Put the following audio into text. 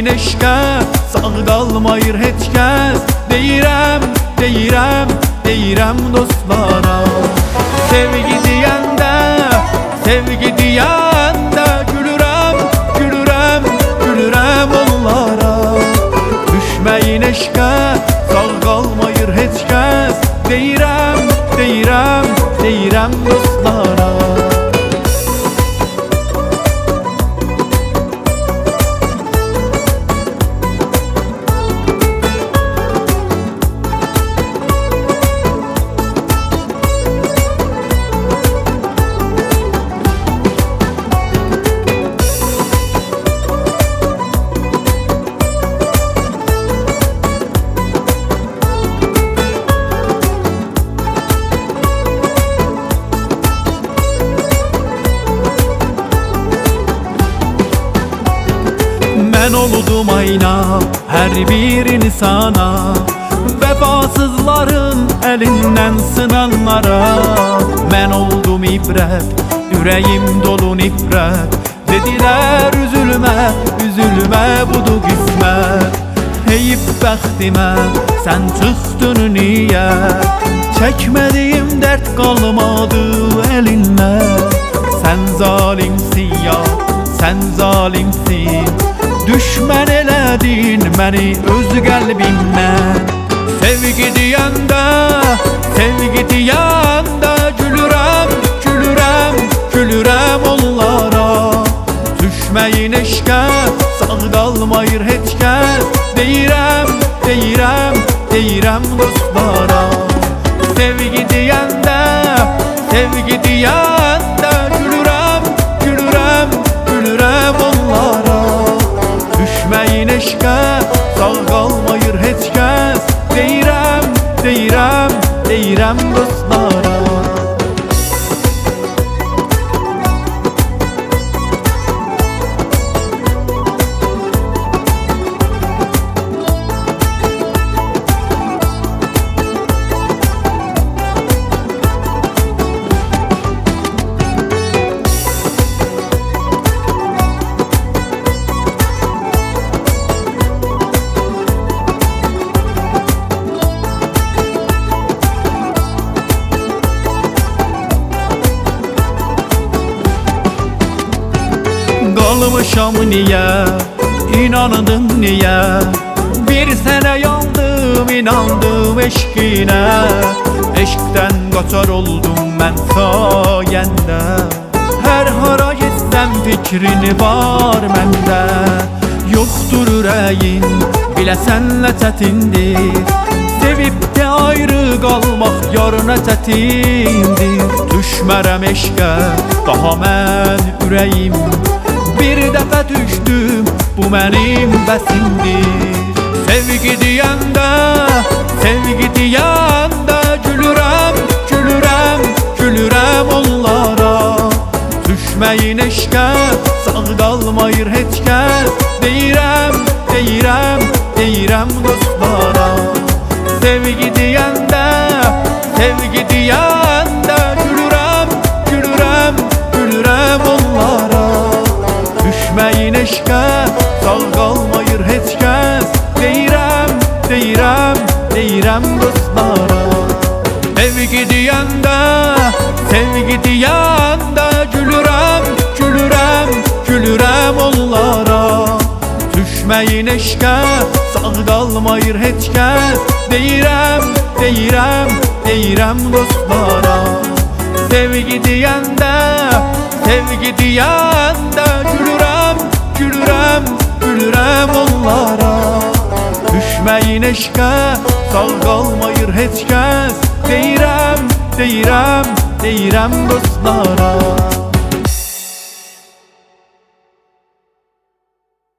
Düşməyin eşqə sağ qalmayır heç kəs. Deyirəm, deyirəm, deyirəm dostlara. Sevgi deyəndə, sevgi deyəndə gülürəm, gülürəm, gülürəm onlara. Düşməyin eşqə sağ qalmayır heç kəs. Deyirəm, deyirəm, deyirəm dostlara. Mən oldum ayna hər bir insana, vəfasızların əlindən sınanlara. Mən oldum ibrət, ürəyim dolu nifrət. Dedilər üzülmə, üzülmə budur qismət. Heyif bəxtimə sən çıxdın niyə? Çəkmədiyim dərd qalmadı əlindən. Sən zalimsin ya, sən zalimsin. Düşmən elədin məni öz qəlbimdən. Sevgi deyəndə, sevgi deyəndə gülürəm, gülürəm, gülürəm onlara. Düşməyin eşqə sağ qalmayır heç kəs. Deyirəm, deyirəm, deyirəm dostlara. Sevgi deyəndə, sevgi deyəndə gülürəm, gülürəm, gülürəm onlara. Düşməyin eşqə sağ qalmayır heç kəs. Deyirəm, deyirəm, deyirəm dostlara. Qalmışam niyə, inandım niyə? Bir sənə yandım, inandım eşqinə. Eşqdən qaçar oldum mən sayəndə. Hər hara getsəm fikrin var məndə. Yoxdur ürəyin, biləsənlə çətindir. Sevib də ayrı qalmaq yarına çətindir. Düşmərəm eşqə, daha mən ürəyim. Bir dəfə düşdüm, bu mənim bəsimdir. Sevgi deyəndə, sevgi deyəndə gülürəm, gülürəm, gülürəm onlara. Düşməyin eşqə sağ qalmayır heç kəs. Deyirəm, deyirəm, deyirəm dostlara. Sevgi deyəndə, sevgi deyəndə gülürəm, gülürəm, gülürəm onlara. Düşməyin eşqə sağ qalmayır heç kəs. Deyirəm, deyirəm, deyirəm dostlara. Sevgi deyəndə, sevgi deyəndə gülürəm, gülürəm, gülürəm onlara. Düşməyin eşqə sağ qalmayır heç kəs. Deyirəm, deyirəm, deyirəm dostlara. Sevgi deyəndə, sevgi deyəndə gülürəm, gülürəm, gülürəm onlara. Düşməyin eşqə sağ qalmayır heç kəs. Deyirəm, deyirəm, deyirəm dostlara.